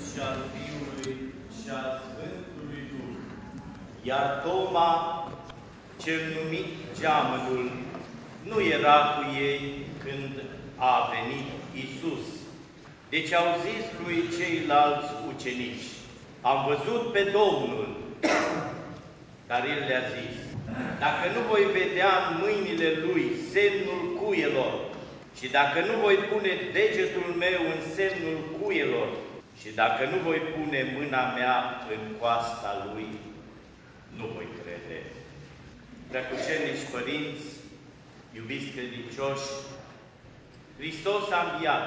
și al Fiului și al Sfântului Duh. Iar Toma, cel numit Geamănul, nu era cu ei când a venit Iisus. Deci au zis lui ceilalți ucenici: am văzut pe Domnul. Dar el le-a zis: dacă nu voi vedea în mâinile lui semnul cuielor și dacă nu voi pune degetul meu în semnul cuielor și dacă nu voi pune mâna mea în coasta lui, nu voi crede. Preacucernici părinți, iubiți credincioși, Hristos a înviat.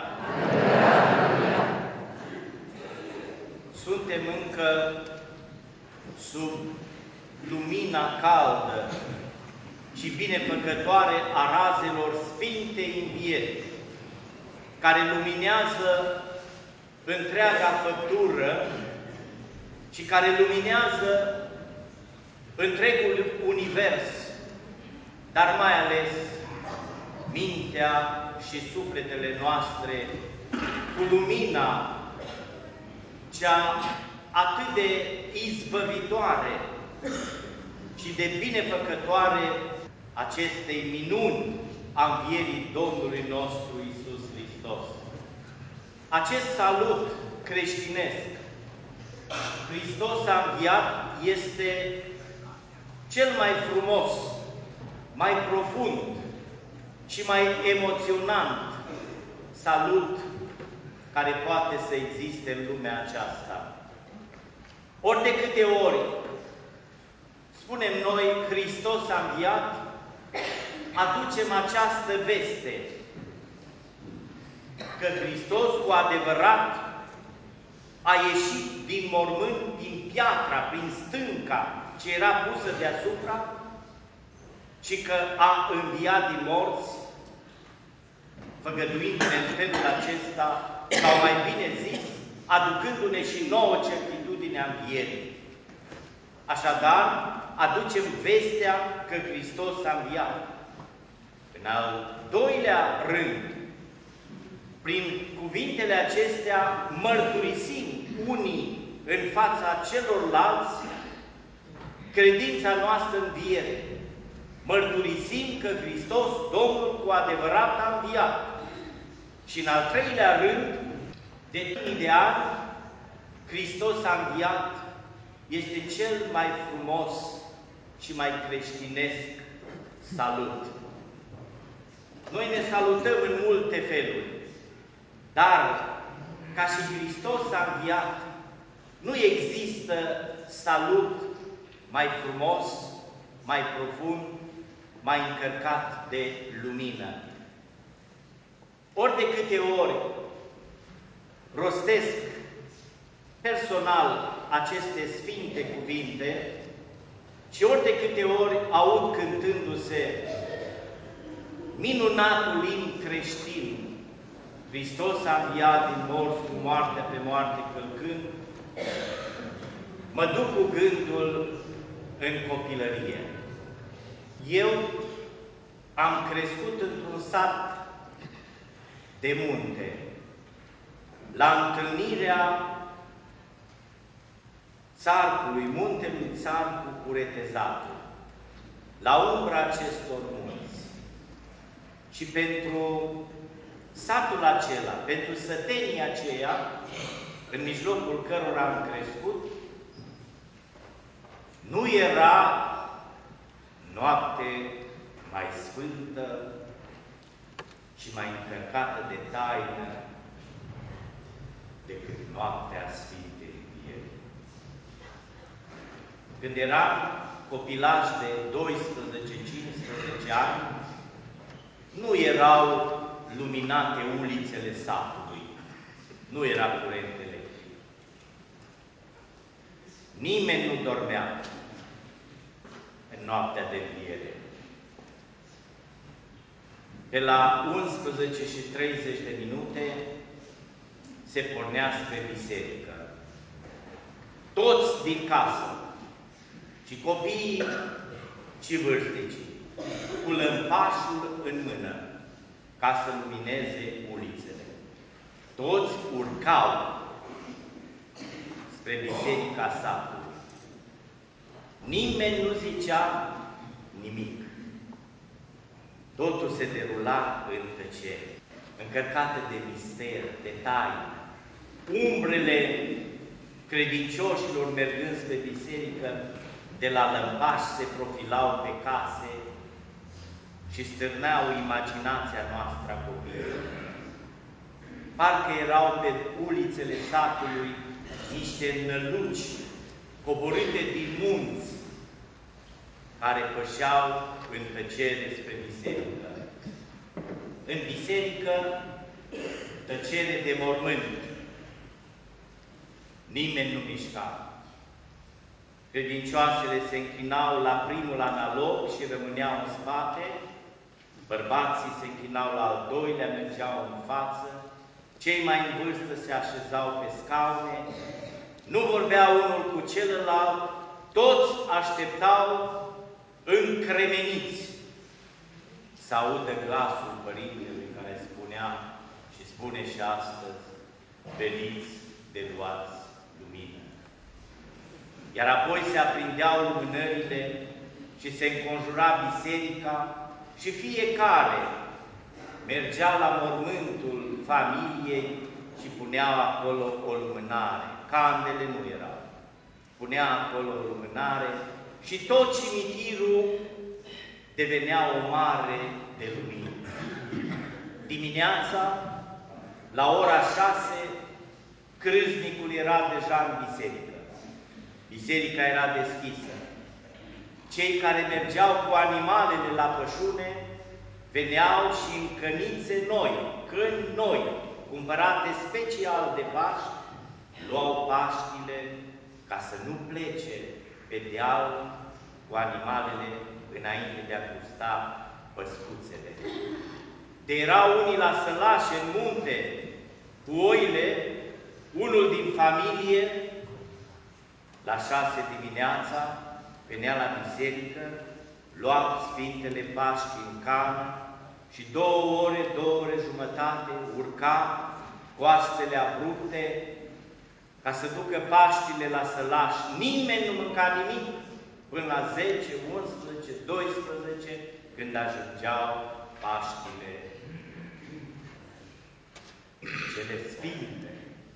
Suntem încă sub lumina caldă și binefăcătoare a razelor Sfintei Învieri, care luminează întreaga făptură și care luminează întregul univers, dar mai ales mintea și sufletele noastre cu lumina cea atât de izbăvitoare și de binefăcătoare acestei minuni a învierii Domnului nostru Iisus Hristos. Acest salut creștinesc, Hristos a înviat, este cel mai frumos, mai profund și mai emoționant salut care poate să existe în lumea aceasta. Ori de câte ori spunem noi Hristos a înviat, aducem această veste că Hristos cu adevărat a ieșit din mormânt, din piatra, prin stânca ce era pusă deasupra și că a înviat din morți, făgăduindu-ne în felul acesta, sau mai bine zis, aducându-ne și nouă certitudinea învierii. Așadar, aducem vestea că Hristos a înviat. În al doilea rând, prin cuvintele acestea mărturisim unii în fața celorlalți credința noastră în înviere. Mărturisim că Hristos, Domnul, cu adevărat a înviat. Și în al treilea rând, de mii de ani, Hristos a înviat este cel mai frumos și mai creștinesc salut. Noi ne salutăm în multe feluri, dar ca și Hristos a înviat, nu există salut mai frumos, mai profund, mai încărcat de lumină. Ori de câte ori rostesc personal aceste sfinte cuvinte și ori de câte ori aud cântându-se minunatul imn creștin, Hristos a înviat din morți cu moartea pe moarte călcând, mă duc cu gândul în copilărie. Eu am crescut într-un sat de munte, la întâlnirea Țarcului, muntelui Țarcu Curetezatul, la umbra acestor munți. Și pentru satul acela, pentru sătenii aceia, în mijlocul cărora am crescut, nu era noapte mai sfântă și mai încărcată de taină decât noaptea Sfintei Învieri. Când eram copilaj de 12-15 ani, nu erau luminate ulițele satului, nu era curent electric. Nimeni nu dormea în noaptea de înviere. Pe la 11:30 se pornea spre biserică. Toți din casă, și copiii și vârstnicii, cu lămpașul în mână, ca să lumineze ulițele. Toți urcau spre biserica satului. Nimeni nu zicea nimic. Totul se derula în tăcere, încărcată de mister, de taină. Umbrele credincioșilor mergând spre biserică, de la lămpași se profilau pe case și stârneau imaginația noastră a copiilor. Parcă erau pe ulițele satului niște năluci coborâte din munți, care pășeau în tăcere spre biserică. În biserică, tăcere de mormânt. Nimeni nu mișca. Credincioasele se închinau la primul analog și rămâneau în spate, bărbații se închinau la al doilea, mergeau în față, cei mai în vârstă se așezau pe scaune, nu vorbea unul cu celălalt, toți așteptau încremeniți să audă glasul Părintelui care spunea și spune și astăzi: veniți de luați lumină. Iar apoi se aprindeau lumânările și se înconjura biserica și fiecare mergea la mormântul familiei și punea acolo o lumânare. Candele nu erau. Punea acolo o lumânare și tot cimitirul devenea o mare de lumină. Dimineața, la ora 6, crâznicul era deja în biserică. Biserica era deschisă. Cei care mergeau cu animalele la pășune veneau și în cănițe noi, câini noi, cumpărate special de Paști, luau Paștile ca să nu plece pe deal cu animalele înainte de a gusta păscuțele. De erau unii la sălașe în munte cu oile, unul din familie, la 6 dimineața, venea la biserică, lua Sfintele Paști în cană și 2 ore, 2 ore jumătate urca coastele abrupte ca să ducă Paștile la sălaș. Nimeni nu mânca nimic până la 10, 11, 12, când ajungeau Paștile cele sfinte.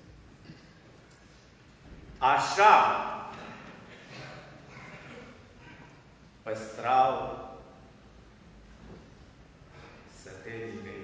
Așa păstrau sătenii mei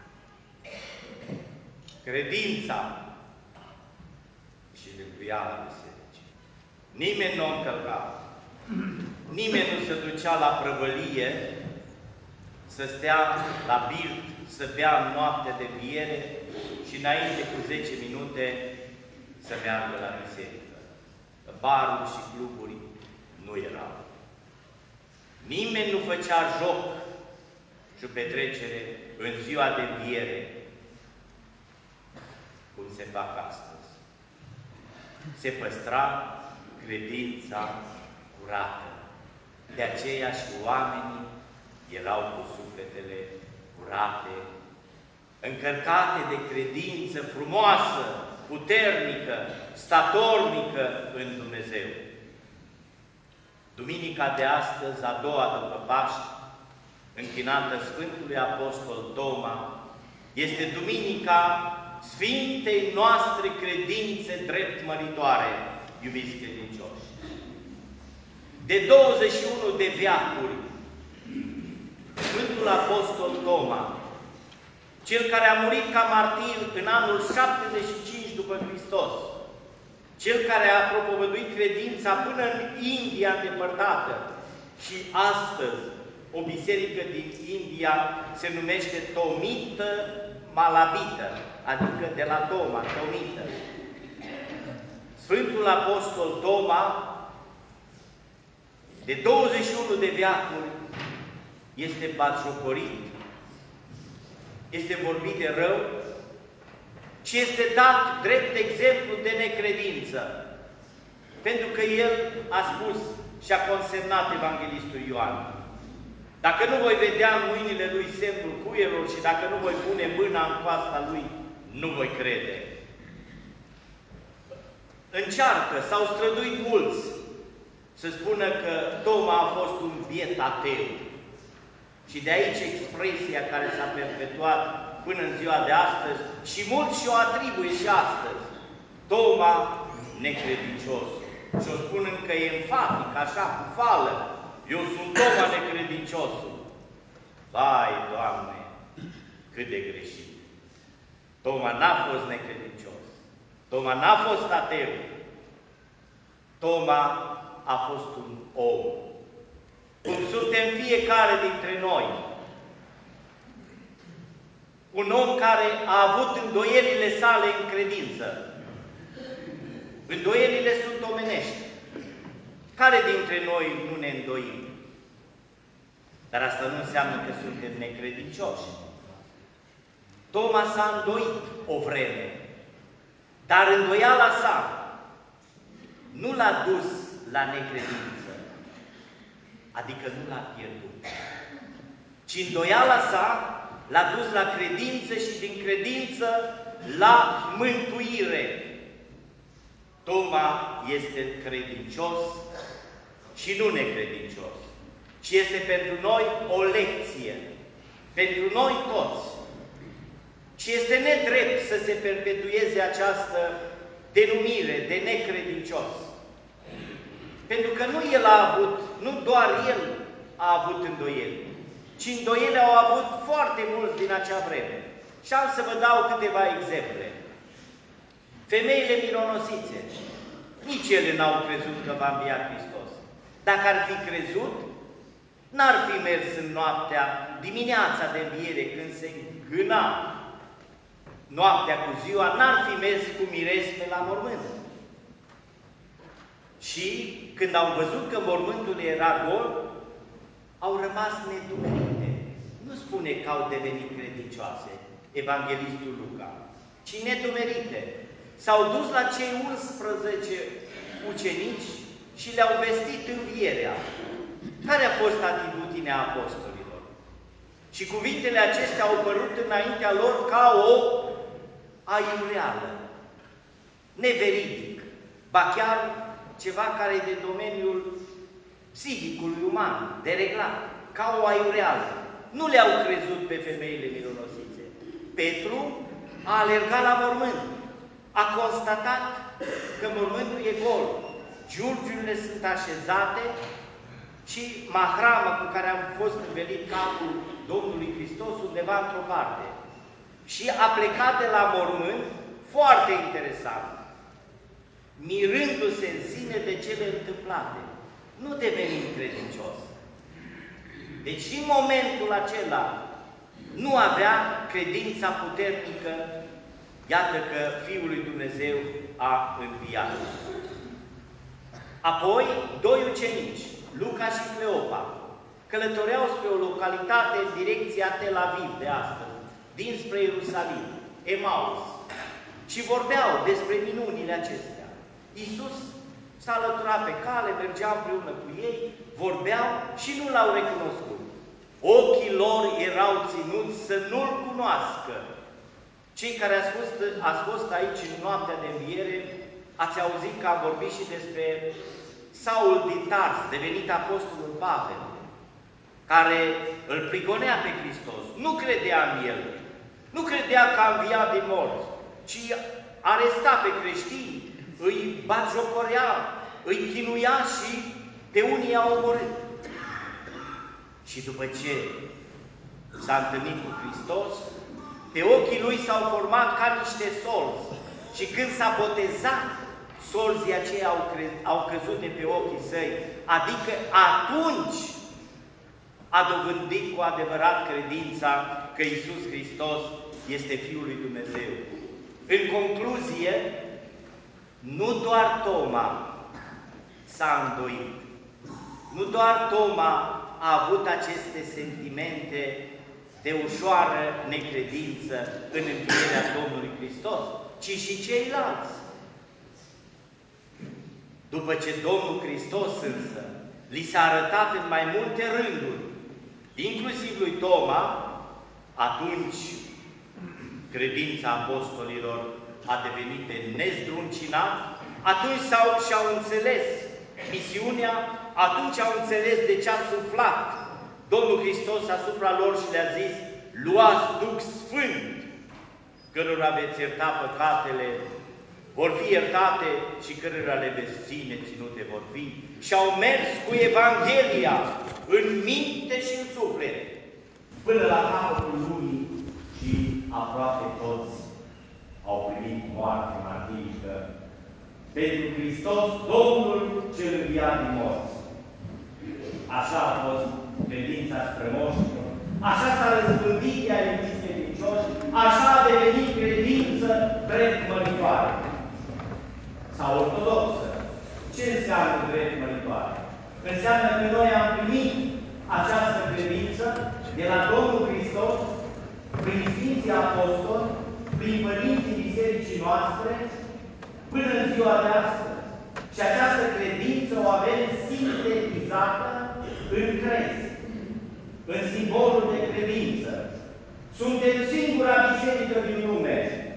credința și rânduiala bisericii. Nimeni nu o încălca. Nimeni nu se ducea la prăvălie să stea la birt, să bea în noaptea de viere și înainte cu 10 minute să meargă la biserică. Baruri și cluburi nu erau. Nimeni nu făcea joc și petrecere în ziua de înviere, cum se fac astăzi. Se păstra credința curată. De aceea și oamenii erau cu sufletele curate, încărcate de credință frumoasă, puternică, statornică în Dumnezeu. Duminica de astăzi, a doua după Paști, închinată Sfântului Apostol Toma, este Duminica Sfintei noastre credințe drept măritoare, iubiți credincioși. De 21 de veacuri, Sfântul Apostol Toma, cel care a murit ca martir în anul 75 după Hristos, cel care a propovăduit credința până în India îndepărtată și astăzi o biserică din India se numește Tomită Malabită, adică de la Toma, Tomită. Sfântul Apostol Toma, de 21 de veacuri, este batjocorit, este vorbit de rău și este dat drept exemplu de necredință. Pentru că el a spus și a consemnat Evanghelistul Ioan: dacă nu voi vedea în mâinile lui semnul cuielor și dacă nu voi pune mâna în coasta lui, nu voi crede. încearcă, s-au străduit mulți să spună că Toma a fost un biet ateu. Și de aici expresia care s-a perpetuat până în ziua de astăzi și mulți și-o atribuie și astăzi. Toma necredincios. Și-o spun încă enfatic, așa, cu fală. Eu sunt Toma necredinciosul. Vai, Doamne, cât de greșit! Toma n-a fost necredincios. Toma n-a fost ateu. Toma a fost un om. Cum suntem fiecare dintre noi. Un om care a avut îndoielile sale în credință. Îndoielile sunt omenești. Care dintre noi nu ne îndoim? Dar asta nu înseamnă că suntem necredincioși. Toma s-a îndoit o vreme, dar îndoiala sa nu l-a dus la necredință, adică nu l-a pierdut, ci îndoiala sa l-a dus la credință și din credință la mântuire. Toma este credincios și nu necredincios, ci este pentru noi o lecție, pentru noi toți. Și este nedrept să se perpetueze această denumire de necredincios. Pentru că nu el a avut, nu doar el a avut îndoieli, ci îndoieli au avut foarte mulți din acea vreme. Și am să vă dau câteva exemple. Femeile mironosițe, nici ele n-au crezut că va învia Hristos. Dacă ar fi crezut, n-ar fi mers în noaptea, dimineața de înviere, când se gâna noaptea cu ziua, n-ar fi mers cu miresme la mormânt. Și când au văzut că mormântul era gol, au rămas nedumerite. Nu spune că au devenit credincioase, evanghelistul Luca, ci nedumerite. S-au dus la cei 11 ucenici și le-au vestit învierea. Care a fost atitudinea apostolilor? Și cuvintele acestea au părut înaintea lor ca o aiureală, neveridic, ba chiar ceva care e de domeniul psihicului uman, dereglat, ca o aiureală. Nu le-au crezut pe femeile mironosițe. Petru a alergat la mormânt, a constatat că mormântul e gol, giurgiurile sunt așezate și mahramă cu care a fost învelit capul Domnului Hristos undeva într-o parte. Și a plecat de la mormânt, foarte interesant, mirându-se în sine de cele întâmplate. Nu deveni credincios. Deci în momentul acela nu avea credința puternică, iată că Fiul lui Dumnezeu a înviat. Apoi, doi ucenici, Luca și Cleopa, călătoreau spre o localitate în direcția Tel Aviv de astăzi, dinspre Ierusalim, Emaus, și vorbeau despre minunile acestea. Iisus s-a alăturat pe cale, mergea împreună cu ei, vorbeau și nu l-au recunoscut. Ochii lor erau ținuți să nu-L cunoască. Cei care ați fost aici în noaptea de înviere, ați auzit că am vorbit și despre Saul din Tars, devenit apostolul Pavel, care îl prigonea pe Hristos. Nu credea în El, nu credea că a înviat din morți, ci aresta pe creștini, îi batjocorea, îi chinuia și pe unii i-a omorât. Și după ce s-a întâlnit cu Hristos, pe ochii lui s-au format ca niște solzi. Și când s-a botezat, solzii aceia au căzut de pe ochii săi. Adică atunci a dobândit cu adevărat credința că Iisus Hristos este Fiul lui Dumnezeu. În concluzie, nu doar Toma s-a îndoit, nu doar Toma a avut aceste sentimente de ușoară necredință în învierea Domnului Hristos, ci și ceilalți. După ce Domnul Hristos însă li s-a arătat în mai multe rânduri, inclusiv lui Toma, atunci credința apostolilor a devenit de nezdruncinat, atunci și-au înțeles misiunea, atunci au înțeles de ce a suflat Domnul Hristos asupra lor și le-a zis: luați Duh Sfânt, cărora veți ierta păcatele, vor fi iertate, și cărora le veți ține, ținute vor fi. Și au mers cu Evanghelia în minte și în suflet, până la capătul lumii, și aproape toți au primit moarte martirică pentru Hristos, Domnul cel înviat din morți. Așa a fost credința strămoșilor, așa s-a răspândit ea în credincioși, așa a devenit credință drept măritoare sau ortodoxă. Ce înseamnă drept măritoare? Înseamnă că noi am primit această credință de la Domnul Hristos, prin Sfinții Apostoli, prin părinții bisericii noastre, până în ziua de astăzi. Și această credință o avem sintetizată în crez, în simbolul de credință. Suntem singura biserică din lume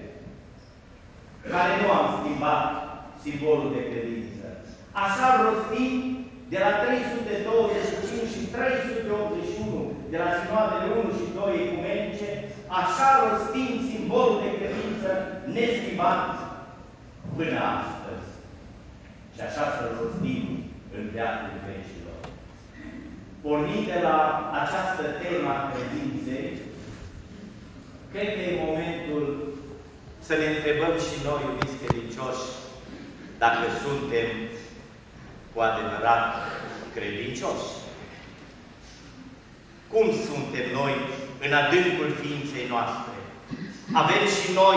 care nu am schimbat simbolul de credință. Așa rostim de la 325 și 381, de la sinoadele 1 și 2 ecumenice, așa rostim simbolul de credință neschimbat până astăzi. Și așa să rostim în veacul vecilor. Pornind de la această temă a credinței, cred că e momentul să ne întrebăm și noi, iubiți credincioși, dacă suntem cu adevărat credincioși. Cum suntem noi în adâncul ființei noastre? Avem și noi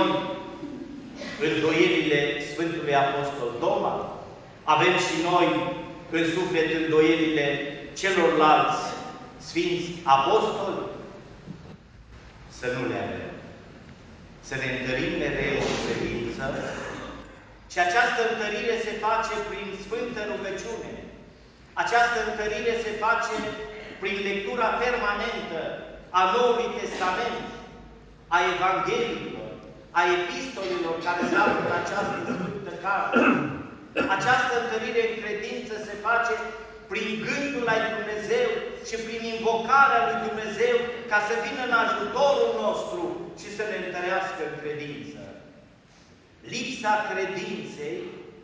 îndoierile Sfântului Apostol Toma? Avem și noi în suflet îndoierile celorlalți Sfinți Apostoli? Să nu le avem. Să ne întărim mereu în credință, și această întărire se face prin sfântă rugăciune. Această întărire se face prin lectura permanentă a Noului Testament, a Evangheliilor, a epistolilor care se află în această sfântă carte. Această întărire în credință se face prin gândul la Dumnezeu și prin invocarea lui Dumnezeu, ca să vină în ajutorul nostru și să ne întărească în credință. Lipsa credinței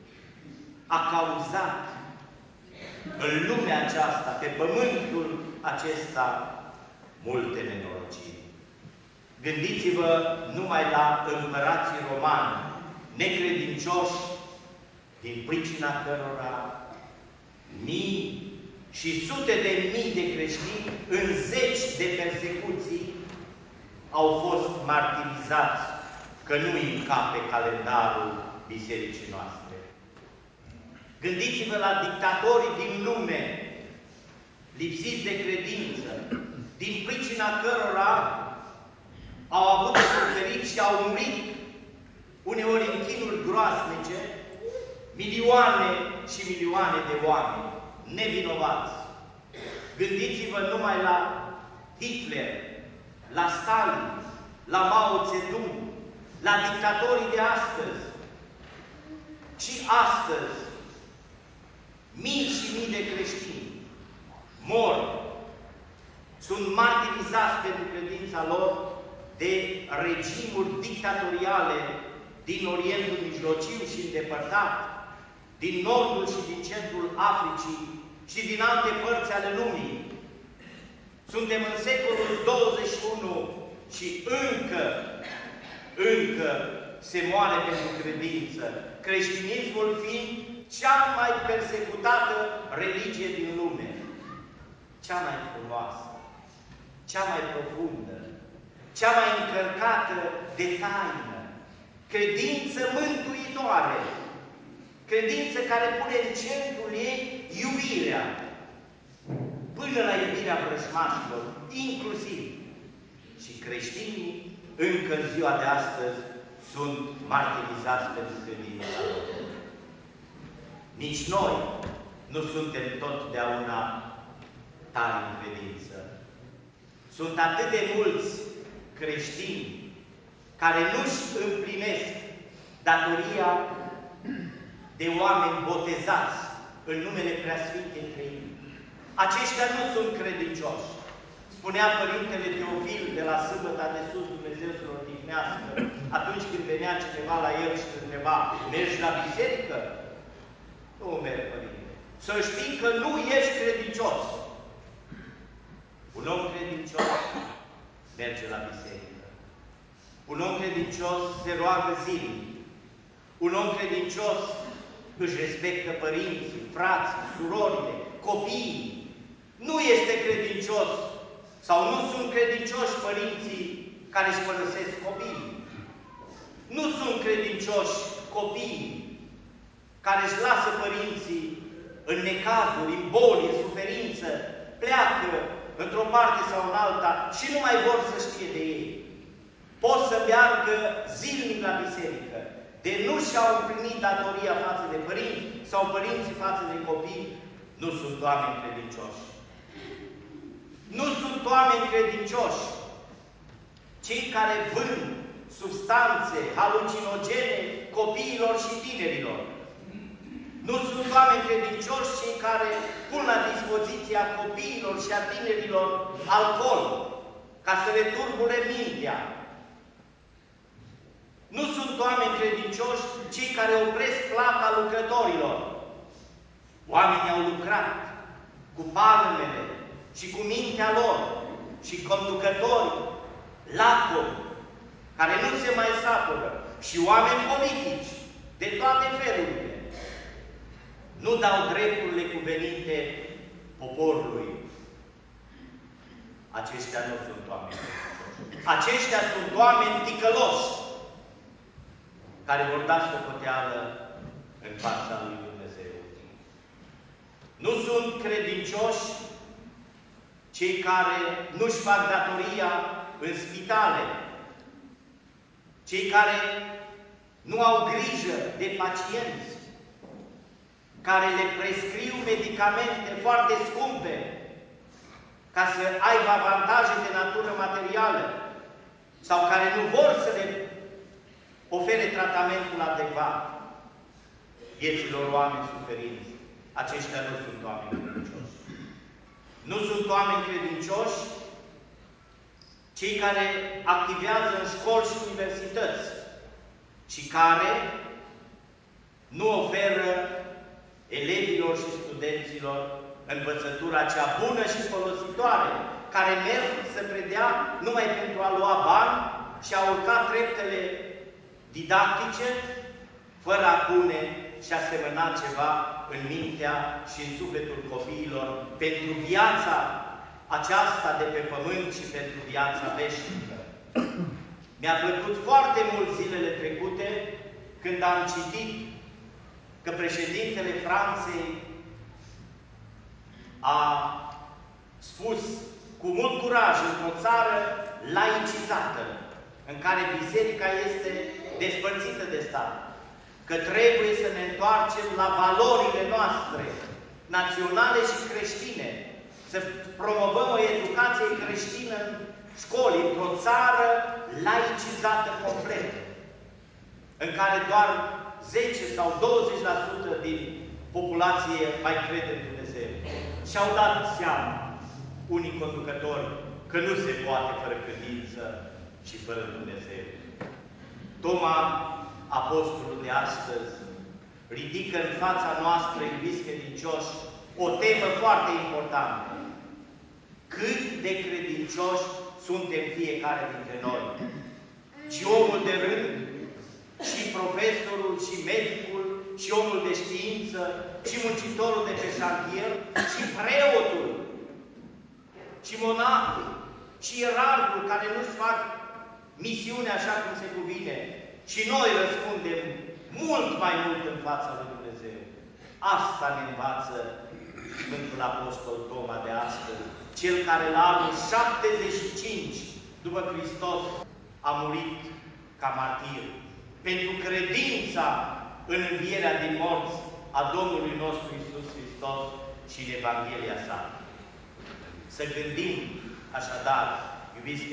a cauzat în lumea aceasta, pe pământul acesta, multe nenorociri. Gândiți-vă numai la împărații romani, necredincioși, din pricina cărora mii și sute de mii de creștini, în zeci de persecuții, au fost martirizați, că nu inca pe calendarul bisericii noastre. Gândiți-vă la dictatorii din lume, lipsiți de credință, din pricina cărora au avut de suferit și au murit, uneori în chinuri groaznice, milioane și milioane de oameni nevinovați. Gândiți-vă numai la Hitler, la Stalin, la Mao Zedong, la dictatorii de astăzi. Și astăzi, mii și mii de creștini mor, sunt martirizați pentru credința lor de regimuri dictatoriale din Orientul Mijlociu și îndepărtat, din nordul și din centrul Africii și din alte părți ale lumii. Suntem în secolul 21 și încă se moare pentru credință, creștinismul fiind cea mai persecutată religie din lume, cea mai frumoasă, cea mai profundă, cea mai încărcată de taină, credință mântuitoare, credință care pune în centrul ei iubirea, până la iubirea vrăjmașilor, inclusiv. Și creștinii, încă în ziua de astăzi, sunt martirizați pentru credința lor. Nici noi nu suntem totdeauna tari în credință. Sunt atât de mulți creștini care nu-și împlinesc datoria de oameni botezați în numele Preasfintei Treimi. Aceștia nu sunt credincioși. Spunea Părintele Teofil de la Sâmbăta de Sus, Dumnezeu să-l odihnească, atunci când venea cineva la el și îl întreba, mergi la biserică? Nu merg, Părinte. Să știi că nu ești credincios. Un om credincios merge la biserică. Un om credincios se roagă zilnic. Un om credincios își respectă părinții, frații, surorile, copiii. Nu este credincios sau nu sunt credincioși părinții care își părăsesc copiii. Nu sunt credincioși copiii care își lasă părinții în necazuri, în boli, în suferință, pleacă într-o parte sau în alta și nu mai vor să știe de ei. Pot să meargă zilnic la biserică, de nu și-au împlinit datoria față de părinți sau părinții față de copii, nu sunt oameni credincioși. Nu sunt oameni credincioși cei care vând substanțe halucinogene copiilor și tinerilor. Nu sunt oameni credincioși cei care pun la dispoziția copiilor și a tinerilor alcool, ca să le turbure mintea. Nu sunt oameni credincioși cei care opresc plata lucrătorilor. Oamenii au lucrat cu palmele și cu mintea lor și conducători lacomi, care nu se mai satură, și oameni politici de toate felurile, nu dau drepturile cuvenite poporului. Aceștia nu sunt oameni credincioși. Aceștia sunt oameni ticăloși, care vor da socoteală în fața lui Dumnezeu. Nu sunt credincioși cei care nu-și fac datoria în spitale, cei care nu au grijă de pacienți, care le prescriu medicamente foarte scumpe ca să aibă avantaje de natură materială sau care nu vor să le ofere tratamentul adecvat vieților oameni suferinți. Aceștia nu sunt oameni credincioși. Nu sunt oameni credincioși cei care activează în școli și universități și care nu oferă elevilor și studenților învățătura cea bună și folositoare, care merg să predea numai pentru a lua bani și a urca treptele didactice, fără a pune și a semăna ceva în mintea și în sufletul copiilor pentru viața aceasta de pe pământ și pentru viața veșnică. Mi-a plăcut foarte mult zilele trecute când am citit că președintele Franței a spus cu mult curaj într-o țară laicizată, în care biserica este despărțită de stat, că trebuie să ne întoarcem la valorile noastre naționale și creștine, să promovăm o educație creștină în școli, într-o țară laicizată complet, în care doar 10 sau 20% din populație mai crede în Dumnezeu. Și-au dat seama unii conducători că nu se poate fără credință și fără Dumnezeu. Toma, apostolul de astăzi, ridică în fața noastră, iubiți credincioși, o temă foarte importantă. Cât de credincioși suntem fiecare dintre noi. Și omul de rând, și profesorul, și medicul, și omul de știință, și muncitorul de pe șantier, și preotul, și monahul, și ierarhul care nu-și fac misiunea așa cum se cuvine. Și noi răspundem mult mai mult în fața lui Dumnezeu. Asta ne învață Sfântul Apostol Toma de astăzi, cel care la anul 75 după Hristos a murit ca martir pentru credința în învierea din morți a Domnului nostru Iisus Hristos și în Evanghelia sa. Să gândim așadar, iubiți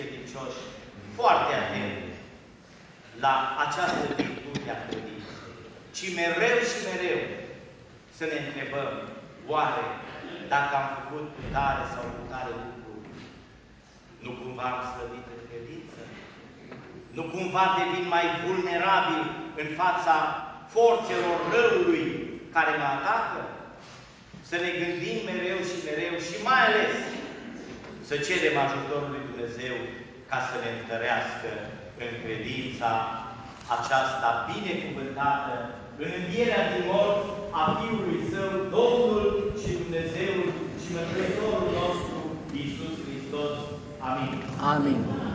ci mereu și mereu să ne întrebăm, oare dacă am făcut cu tare sau cu tare lucru, nu cumva am slăbit în credință? Nu cumva devin mai vulnerabil în fața forțelor răului care mă atacă? Să ne gândim mereu și mereu și mai ales să cerem ajutorul lui Dumnezeu ca să ne întărească în credința aceasta binecuvântată, în învierea din morți a Fiului Său, Domnul și Dumnezeul și Mântuitorul nostru, Iisus Hristos. Amin. Amin.